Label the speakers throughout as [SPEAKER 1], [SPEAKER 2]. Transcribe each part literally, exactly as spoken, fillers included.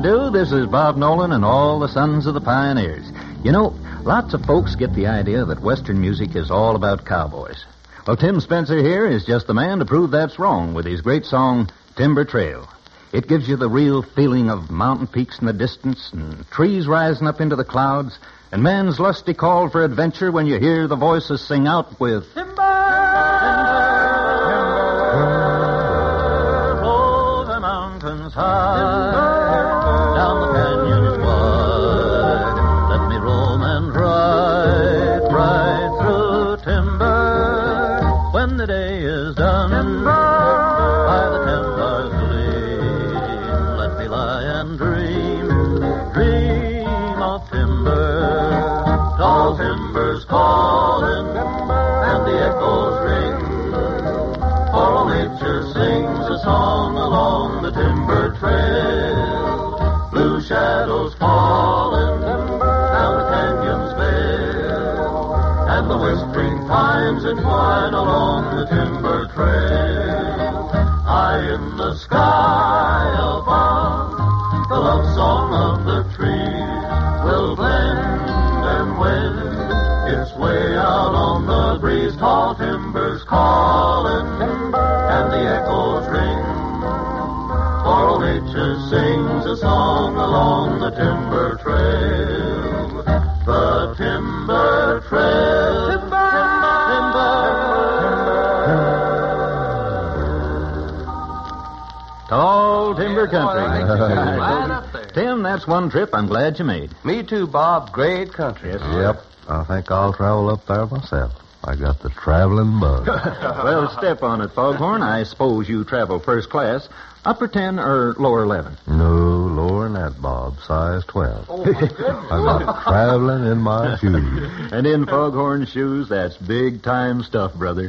[SPEAKER 1] do? This is Bob Nolan and all the sons of the pioneers. You know, lots of folks get the idea that Western music is all about cowboys. Well, Tim Spencer here is just the man to prove that's wrong with his great song, Timber Trail. It gives you the real feeling of mountain peaks in the distance and trees rising up into the clouds and man's lusty call for adventure when you hear the voices sing out with Timber! Timber! Blow the mountains high, down the canyons wide. Let me roam and ride, ride through timber. When the day is done, by the campfire's gleam, let me lie and dream, dream of timber. Tall timber's calling, and the echoes ring. For all nature sings a song along the timber trail. Blue shadows falling down the canyons bare, and the whispering pines entwine along the timber trail. High in the sky above, the love song of the trees will blend and wend its way out on the breeze. Tall timber's calling, and the echoes ring. For all nature sings a song along the timber trail. The timber trail. Timber! Timber! Tall timber country.
[SPEAKER 2] Right up there.
[SPEAKER 1] Tim, that's one trip I'm glad you made.
[SPEAKER 2] Me too, Bob. Great country.
[SPEAKER 1] Yes,
[SPEAKER 3] Yep. I think I'll travel up there myself. I got the traveling bug.
[SPEAKER 1] Well, step on it, Foghorn. I suppose you travel first class. Upper ten or lower eleven?
[SPEAKER 3] No, lower than that, Bob. Size twelve. Oh, my goodness. I got traveling in my shoes.
[SPEAKER 1] And in Foghorn shoes, that's big-time stuff, brother.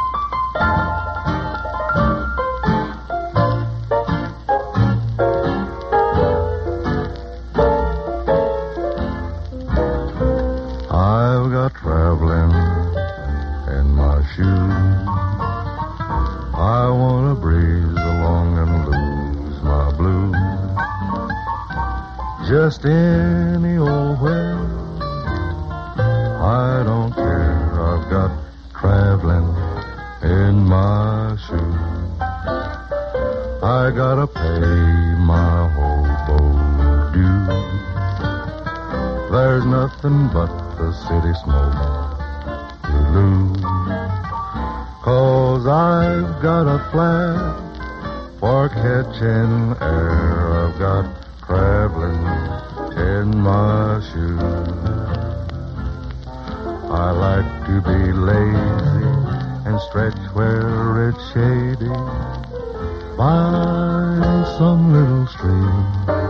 [SPEAKER 3] I've got traveling in my shoes. I want to breeze along and lose my blues. Just any old where. I don't care. I've got traveling in my shoes. I gotta pay my hobo dues. There's nothing but the city smoke to lose. 'Cause I've got a flat for catching air. I've got traveling in my shoes. I like to be lazy and stretch where it's shady by some little stream,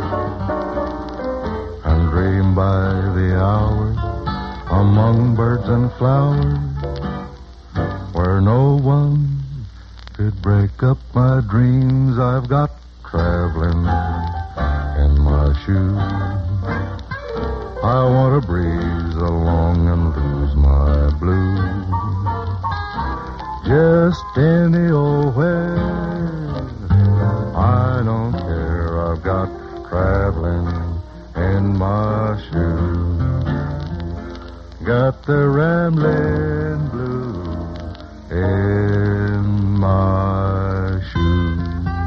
[SPEAKER 3] and dream by the hour among birds and flowers, where no one could break up my dreams. I've got traveling in my shoes. I want to breeze along and lose my blues. Just any old where. I don't care. I've got traveling in my shoes. Got the rambling blues in my shoes.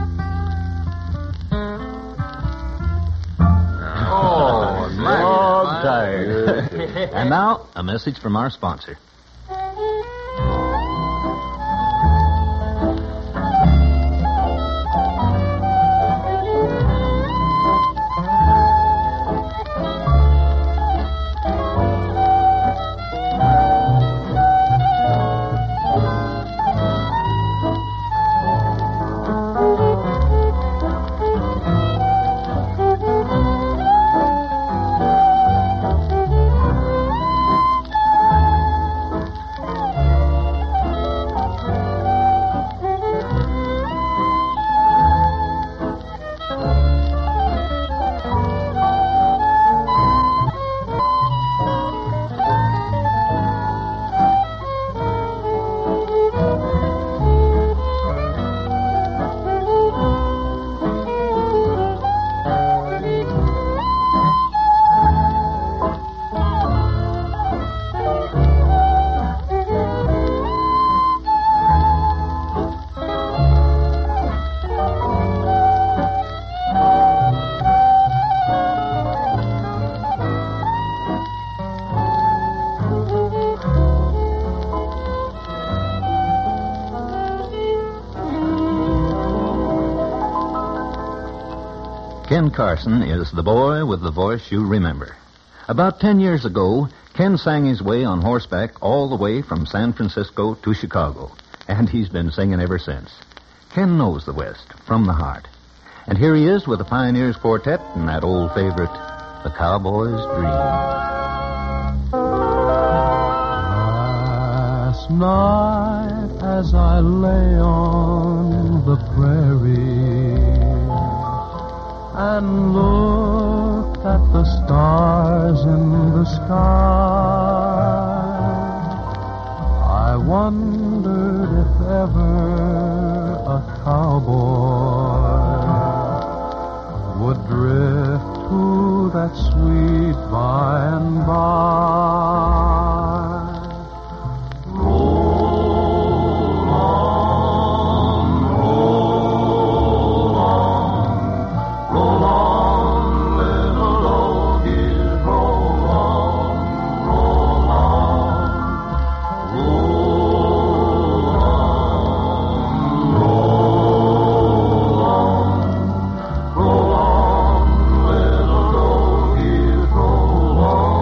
[SPEAKER 1] Oh, dog tired. And now, a message from our sponsor.
[SPEAKER 4] Ken Carson is the boy with the voice you remember. About ten years ago, Ken sang his way on horseback all the way from San Francisco to Chicago, and he's been singing ever since. Ken knows the West from the heart. And here he is with the Pioneers Quartet and that old favorite, The Cowboy's Dream.
[SPEAKER 3] Last night as I lay on the prairie and looked at the stars in the sky, I wondered if ever a cowboy would drift to that sweet by and by. Roll on, roll on, roll on, little ogies, roll on, roll on, roll on, roll on, roll on, little ogies, roll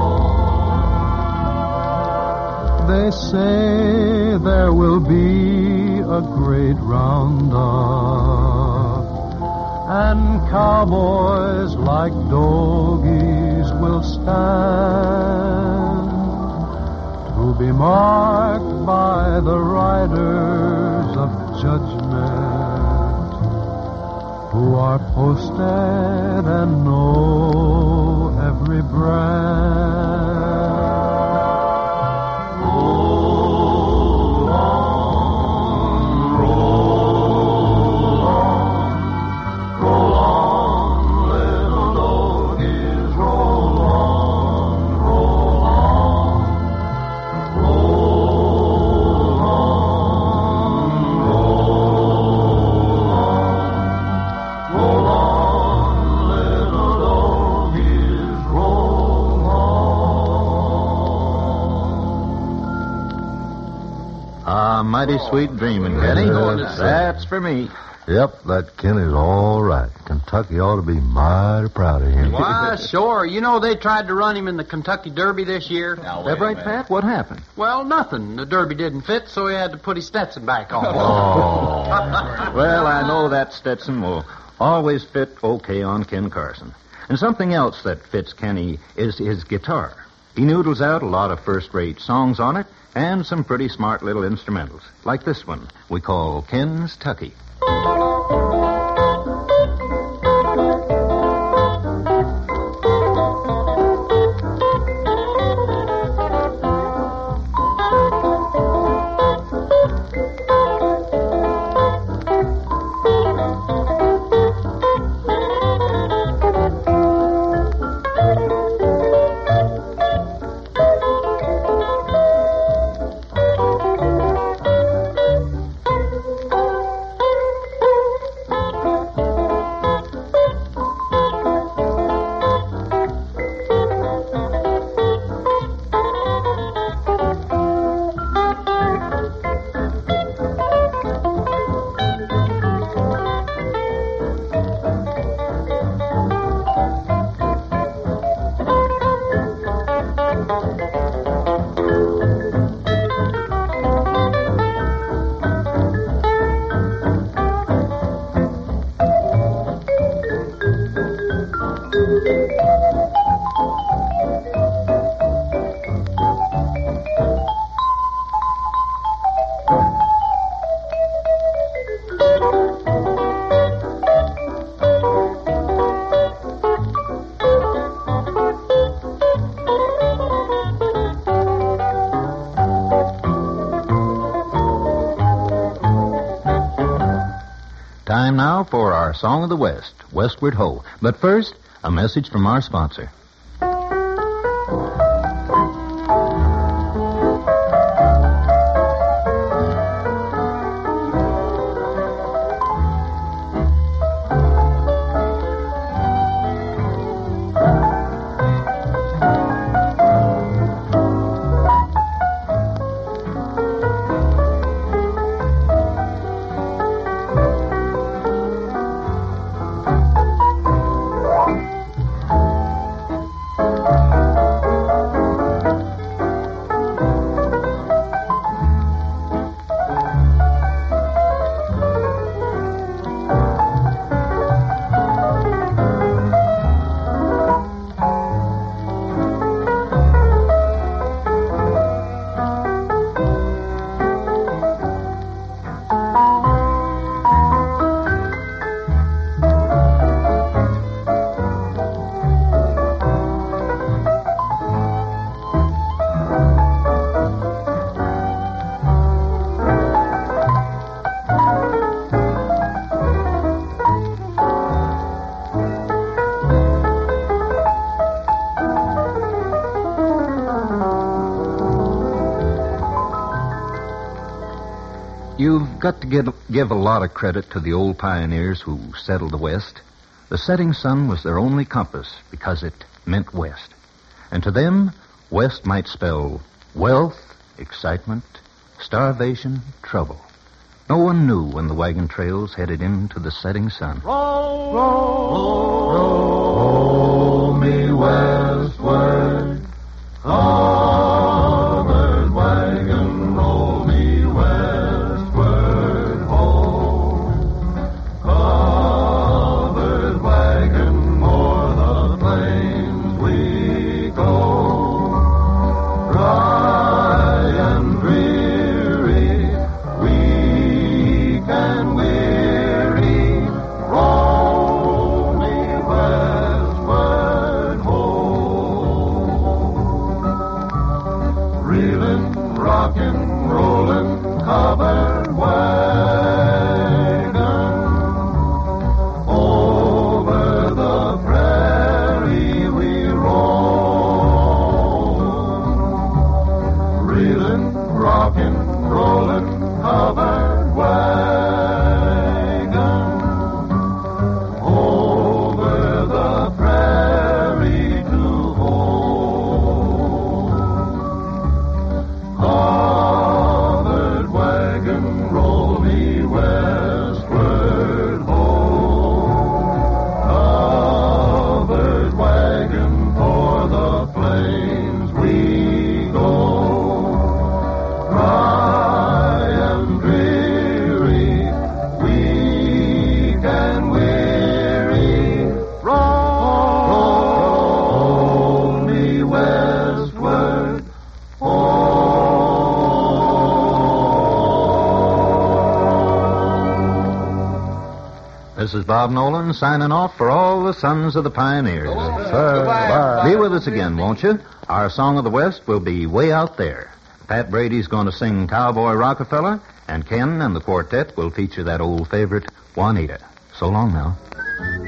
[SPEAKER 3] on. They say there will be a great roundup, and cowboys like doggies will stand to be marked by the riders of judgment who are posted and know every brand. Roll on, roll on, roll on, little doggies, roll on, roll on, roll on, roll on, roll on, little doggies, roll on.
[SPEAKER 4] Ah, mighty sweet dreaming, Kenny.
[SPEAKER 3] Yes, sir.
[SPEAKER 4] That's for me.
[SPEAKER 3] Yep, that Kenny's all right. Kentucky ought to be mighty proud of him.
[SPEAKER 2] Why, sure. You know, they tried to run him in the Kentucky Derby this year.
[SPEAKER 4] That right, Pat? What happened?
[SPEAKER 2] Well, nothing. The Derby didn't fit, so he had to put his Stetson back on.
[SPEAKER 3] Oh.
[SPEAKER 4] Well, I know that Stetson will always fit okay on Ken Carson. And something else that fits Kenny is his guitar. He noodles out a lot of first-rate songs on it and some pretty smart little instrumentals, like this one we call Ken's Tucky. Time now for our Song of the West, Westward Ho. But first, a message from our sponsor. You've got to give, give a lot of credit to the old pioneers who settled the West. The setting sun was their only compass because it meant west. And to them, west might spell wealth, excitement, starvation, trouble. No one knew when the wagon trails headed into the setting sun.
[SPEAKER 1] Roll, roll, roll, roll me westward. Covered wagon, roll me westward home. Covered wagon, o'er the plains we go. Dry and dreary, weak and weary, roll me westward home. Reeling, rocking, rolling, covered wagon, over the prairie we roam. Reeling, rocking, rolling, covered wagon, over the prairie to home. Covered wagon, roll me westward home. Covered wagon, for the plains we go. Dry and dreary, weak and weary, roll me westward
[SPEAKER 4] This is Bob Nolan signing off for all the sons of the pioneers.
[SPEAKER 3] Sir, bye.
[SPEAKER 4] Be with us again, won't you? Our Song of the West will be Way Out There. Pat Brady's going to sing Cowboy Rockefeller, and Ken and the quartet will feature that old favorite, Juanita. So long now.